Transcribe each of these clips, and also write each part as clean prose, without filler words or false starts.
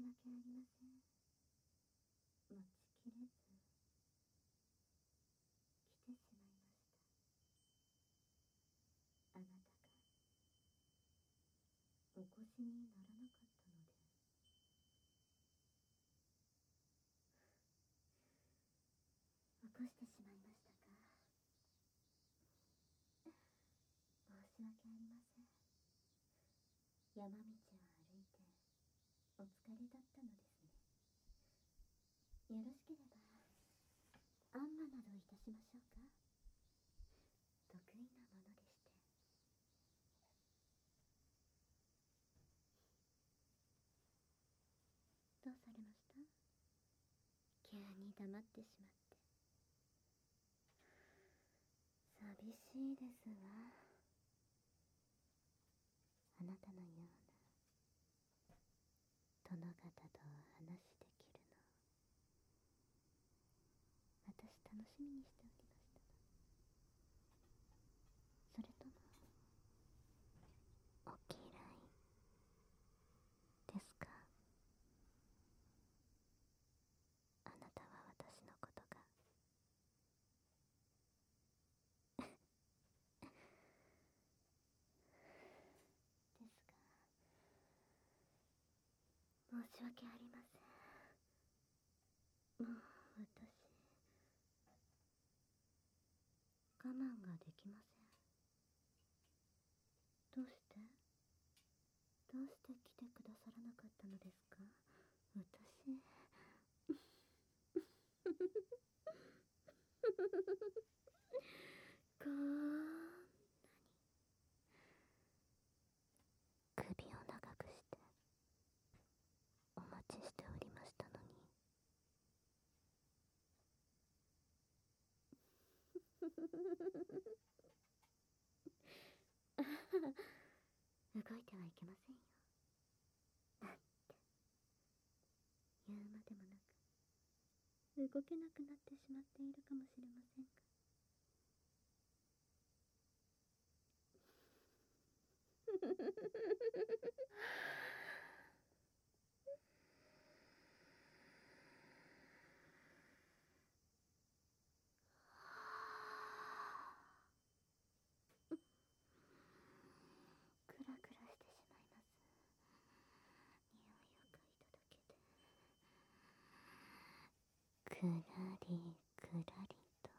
訳ありません。持ちきれず来てしまいました。あなたがお越しにならなかったので。起こしてしまいましたか。申し訳ありません。山道を歩いてお疲れだったのですね。よろしければあんまなどいたしましょうか。得意なものでして。どうされました？急に黙ってしまって。寂しいですわ。あなたのような殿方とお話できるの、私楽しみにしておりました。それともお嫌いですか？あなたは私のことがですが、申し訳ありません。もう私我慢ができません。どうして来てくださらなかったのですか？私こんなに首を長くしてお待ちしておりましたのに。動いてはいけませんよ。なんて言うまでもなく動けなくなってしまっているかもしれませんが。クラクラしてしまいます。匂いを嗅いだだけでくらりくらりと。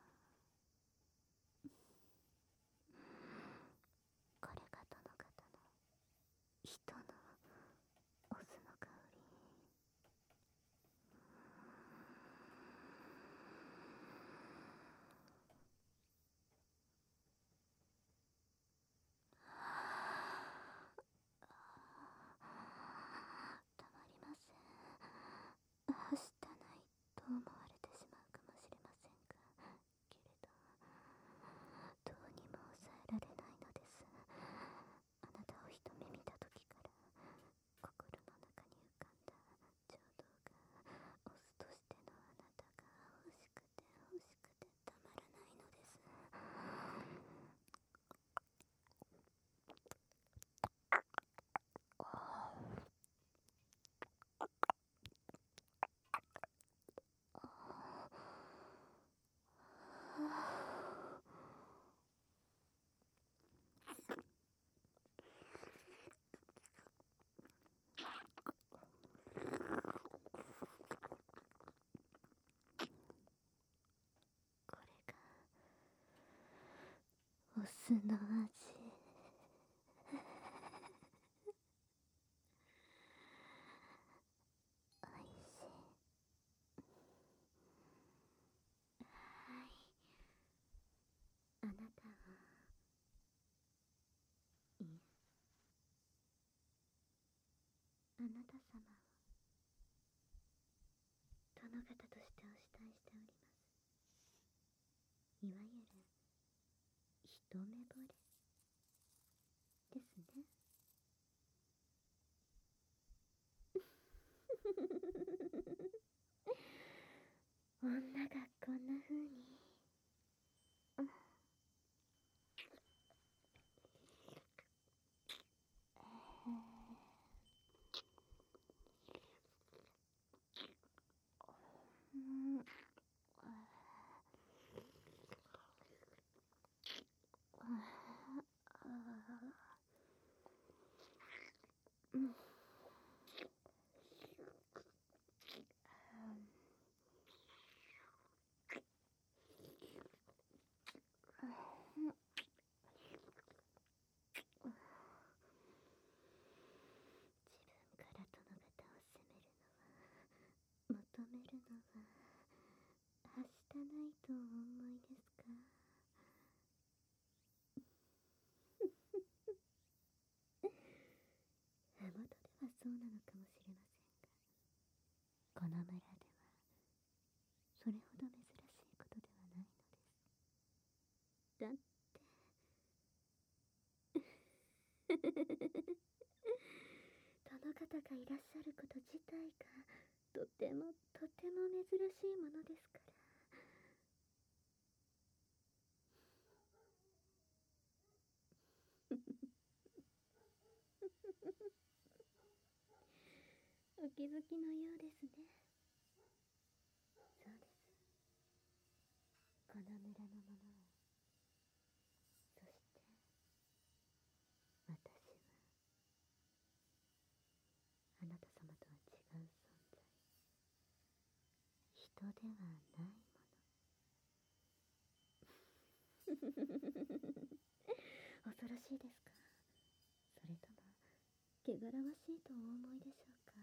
これが殿方の人のオスの香り。たまりません。はしたないと思われてしまうかもしれませんが、けれどどうにも抑えられないのです。あなたを一目見た時から心の中に浮かんだ情動が、オスとしてのあなたが欲しくてたまらないのです。これがオスの味。おいしい。はい、あなたはいえ、あなた様を殿方としてお慕いしております。いわゆる一目惚れですね。女がこんな風に、 はしたないとお思いですか？元ではそうなのかもしれませんが、この村ではそれほど珍しいことではないのです。だってその方がいらっしゃること自体がとてもとても珍しいものですから。お気づきのようですね。そうです。この村のものは、そして私はあなた様とは違う存在、人ではないもの。恐ろしいですか？それとも汚らわしいとお思いでしょうか？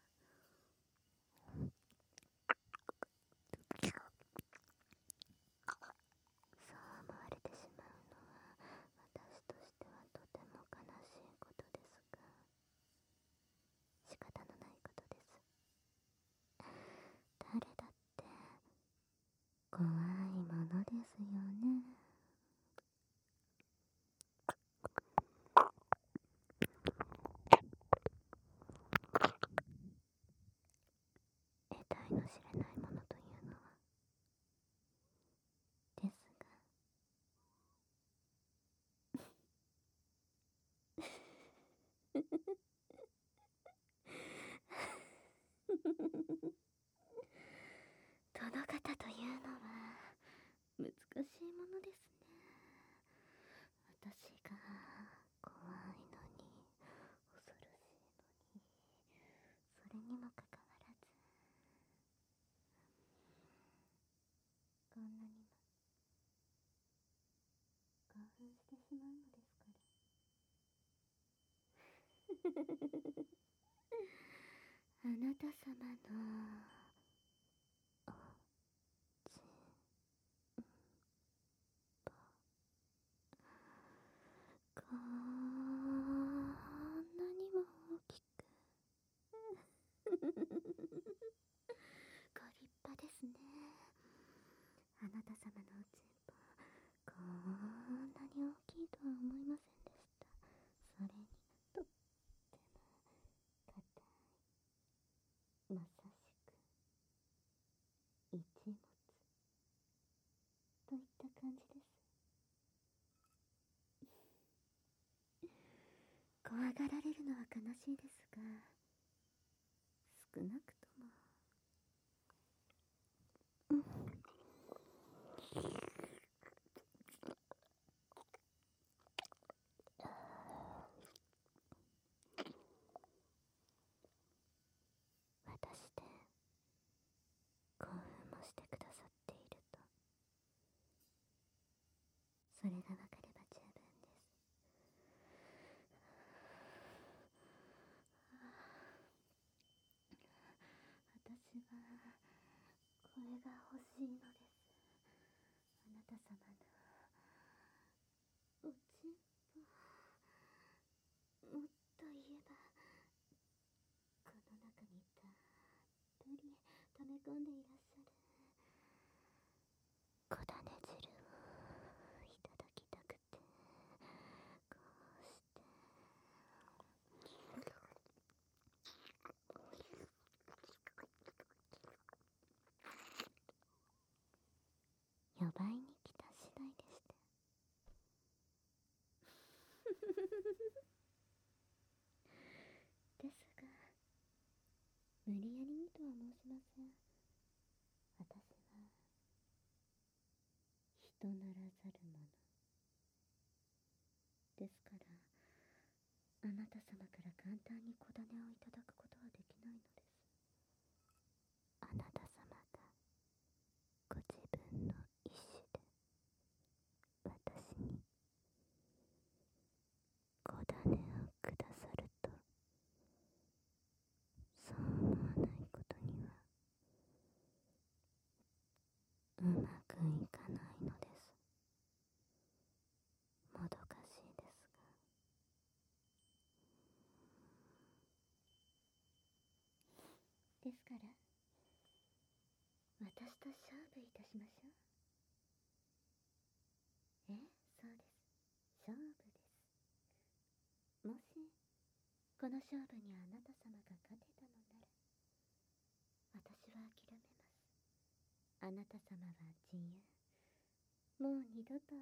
そう思われてしまうのは私としてはとても悲しいことですが、仕方のないことです。誰だって怖いものですよね。得体の知れないものというのはですが、殿方というのは難しいものですね。私が怖いのに恐ろしいのに、それにもかかわらずこんなにも興奮してしまうのですから。あなた様のおちんぽ、こんなにも大きくご立派ですね。あなた様のおちんぽ、こんなに大きいとは思いませんでした。それにとっても硬い、まさしく一物といった感じです。怖がられるのは悲しいですが、少なくとも、私で興奮もしてくださっていると、それがわかれば十分です。私はこれが欲しいのです。あなた様のおちんぽ、もっと言えばこの中にたっぷり溜め込んでいらっしゃる小種汁をいただきたくて、こうして呼ばいに来た次第でして。ですが、無理やりにとは申しません。私は人ならざるものですから、あなた様から簡単に小種をいただくことはできないのです。あなた様がご自分の意志で私に小種をくださると、そう思わないことには私と勝負いたしましょう。そうです。勝負です。もしこの勝負にあなた様が勝てたのなら、私は諦めます。あなた様は自由。もう二度と、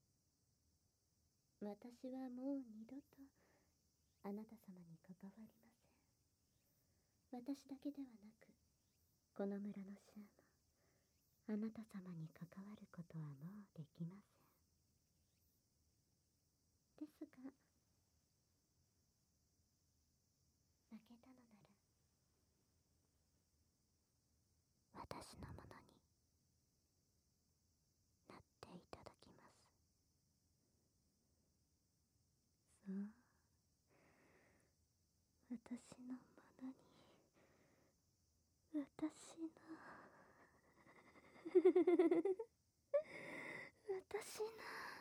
私はもう二度とあなた様に関わりません。私だけではなく、この村の衆もあなた様に関わることはもうできません。ですが、負けたのなら、私のものになっていただきます。そう、私のものに、私の私の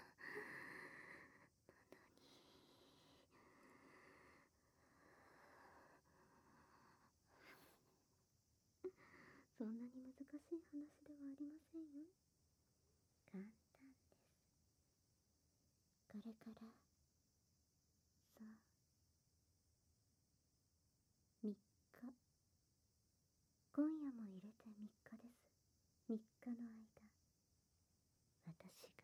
そんなに難しい話ではありませんよ。簡単です。これから、そう、3日。今夜も入れて3日です。3日の間、私が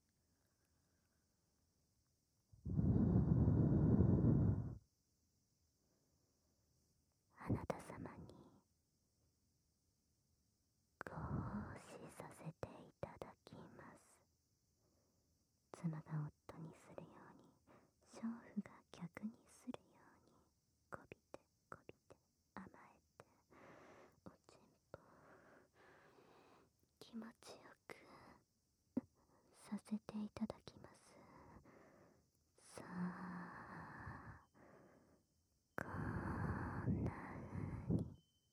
あなた様にご奉仕させていただきます。妻が夫にするように、娼婦が客にするように、こびてこびて甘えて、おちんぽ気持ちよくさせていただきます。さあ、こんな風に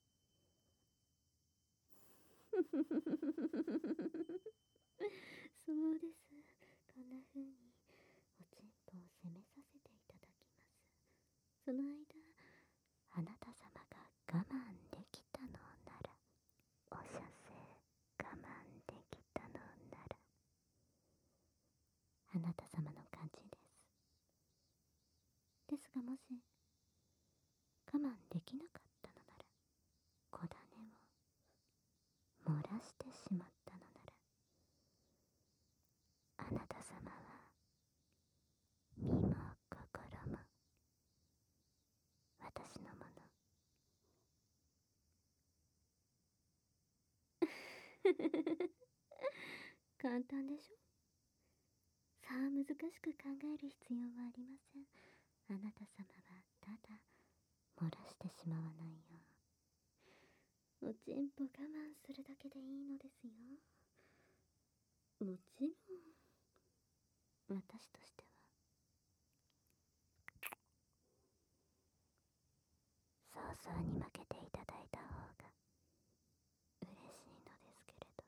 そうです。こんな風におちんぽを攻めさせていただきます。その間、あなた様が我慢できたのなら、お射精我慢できたのなら、あなた様の勝ちです。ですが、もし我慢できなかったのなら、子種を漏らしてしまったのなら、あなた様は身も心も私のもの。簡単でしょ。さあ、難しく考える必要はありません。あなた様はただ漏らしてしまわないよう、おちんぽ我慢するだけでいいのですよ。もちろん私としては早々に負けていただいた方が嬉しいのですけれど。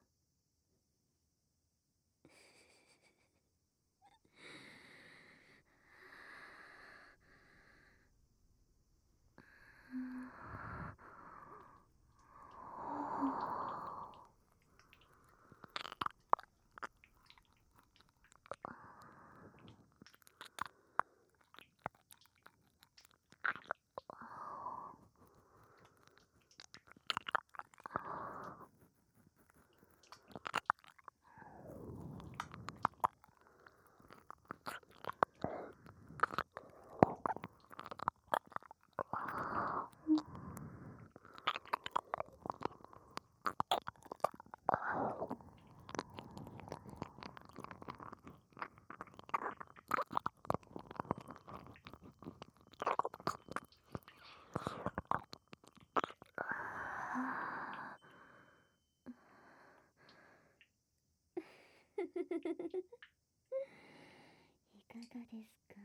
いかがですか。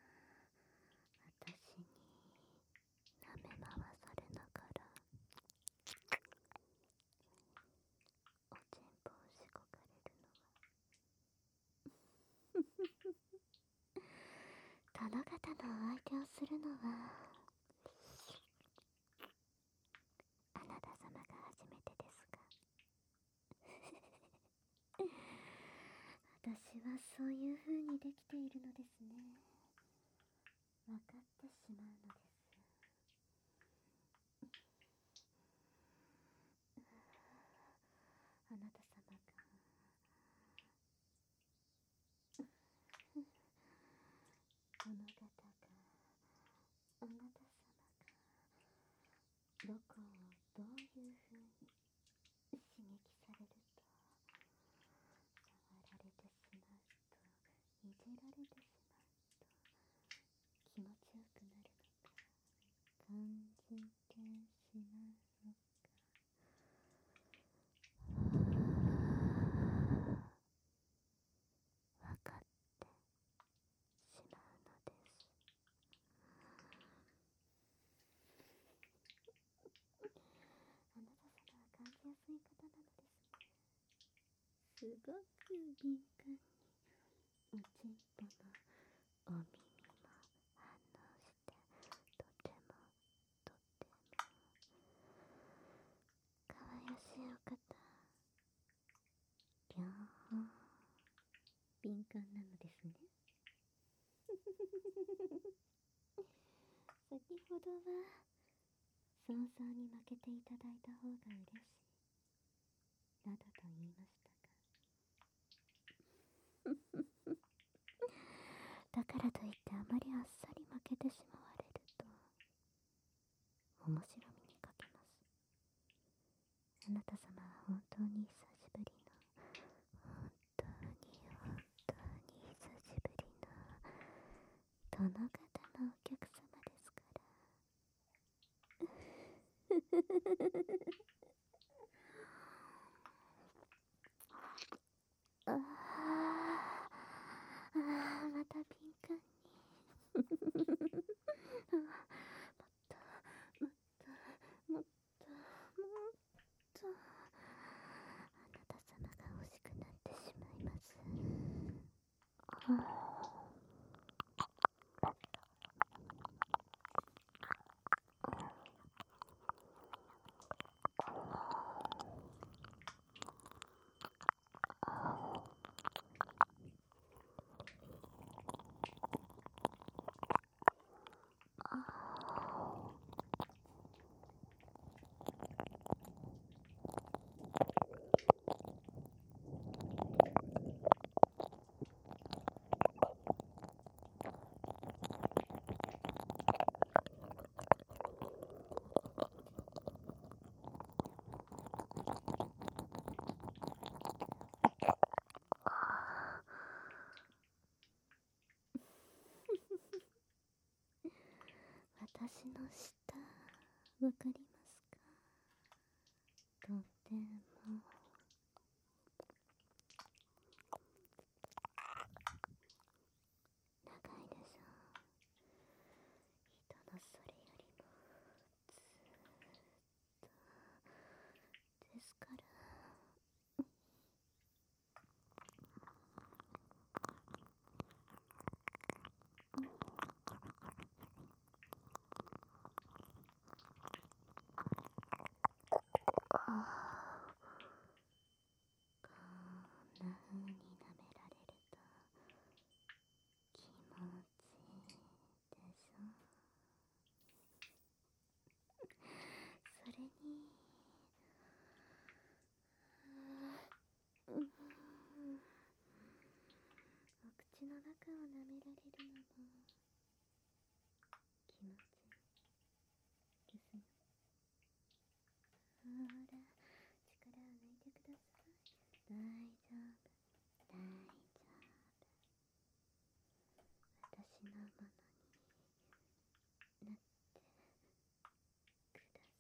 私に舐め回されながらおちんぽをしごかれるのは、殿方のお相手をするのはあなた様が初めてですが、 はそういう風にできているのですね。分かってしまうのです。あなた様がこの方があなた様がどこをどういう風に刺激されると触られてしまうといじられてしまうと気持ちよくなるのか感じてしまうのか分かってしまうのです。あなた様は感じやすい方なのですね。すごく敏感におちんぽのお耳も反応してとてもとてもかわいらしいお方。ぎゃー敏感なのですね。先ほどは想像に負けていただいた方が嬉しいなどと言いましたがだからといってあまりあっさり負けてしまわれると面白みに欠けます。あなた様は本当に久しぶりの本当に本当に久しぶりの殿方のお客様ですから。ああ、また敏感にもっともっともっともっとあなた様が欲しくなってしまいます。私の舌わかりますか？とても長いでしょう。人のそれよりもずっとですから。こんな風に舐められると気持ちいいでしょ。それにお口の中を舐められるのも気持ちいいですよ。ほら、力を抜いてください。大丈夫、大丈夫。私のものになってくださ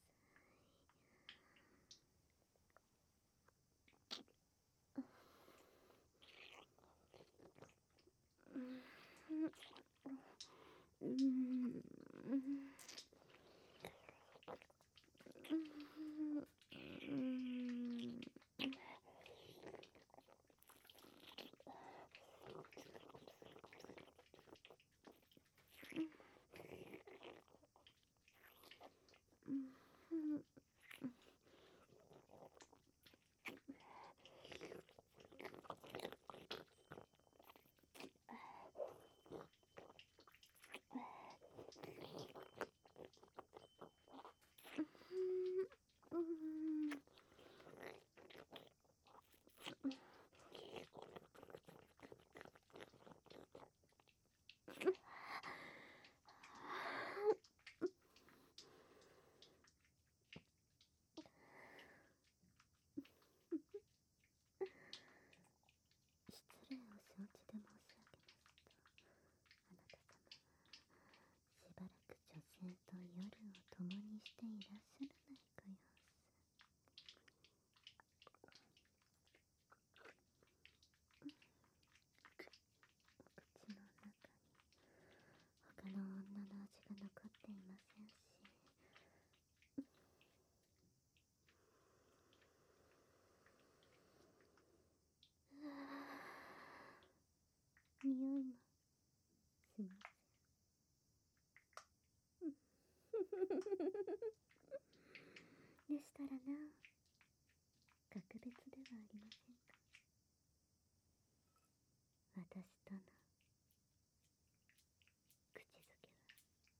しません。でしたらな、格別ではありませんか。私との口づけは。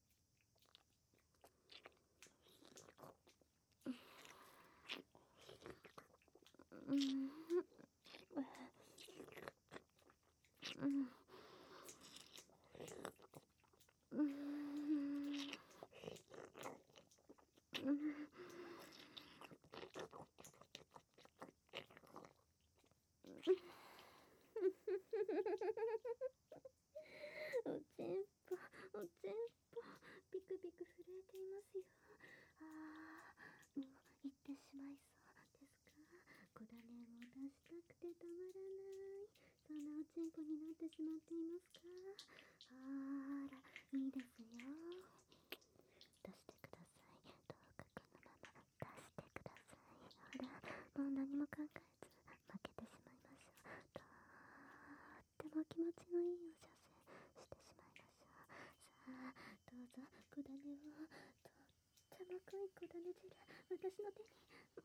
おちんぽ、おちんぽ、ピクピク震えていますよ。ああ、もう行ってしまいそうですか。小種を出したくてたまらない。そんなおちんぽになってしまっていますか。あら、いいですよ。出してください。どうかこのまま出してください。ほら、もう何も考えず負けてしまいましょう。とっても気持ちのいいお射精してしまいましょう。さあ、どうぞ小種を、とっても濃い小種汁、私の手に。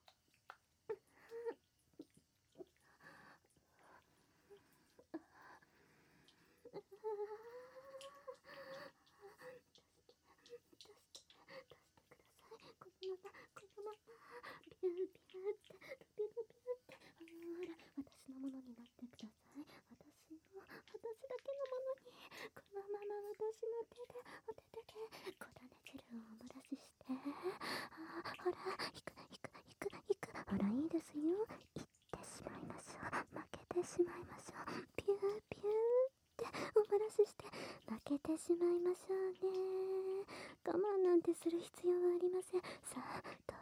このまま、このまま、ビュービューって、ビュービューって、ほら、私のものになってください。私だけのものに、このまま私の手で、お手で、小種汁をお漏らしして、ほら、ほら、いいですよ。行ってしまいましょう。負けてしまいましょう。ビュービューって、お漏らしして、負けてしまいましょうね。我慢なんてする必要はありません。さあ、ど